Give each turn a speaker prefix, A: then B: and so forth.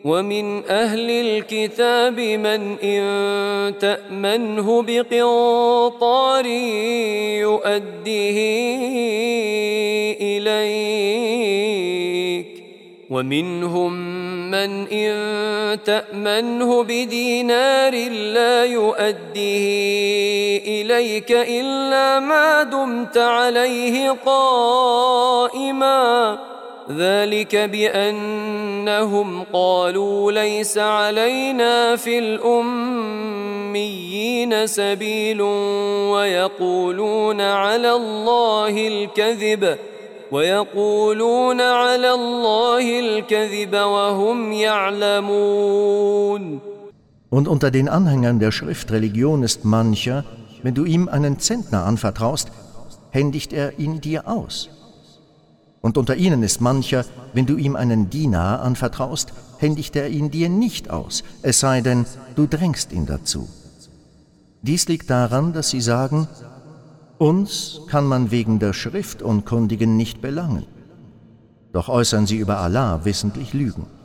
A: ومن أهل الكتاب من إن تأمنه بقنطار يؤديه إليك، ومنهم من إن تأمنه بدينار لا يؤديه إليك إلا ما دمت عليه قائما، ذلك بأنهم قالوا ليس علينا في الأميين سبيل ويقولون على الله الكذب وهم يعلمون.
B: Und unter den Anhängern der Schriftreligion ist mancher, wenn du ihm einen Zentner anvertraust, händigt er ihn dir aus. Und unter ihnen ist mancher, wenn du ihm einen Dinar anvertraust, händigt er ihn dir nicht aus, es sei denn, du drängst ihn dazu. Dies liegt daran, dass sie sagen, uns kann man wegen der Schriftunkundigen nicht belangen. Doch äußern sie über Allah wissentlich Lügen.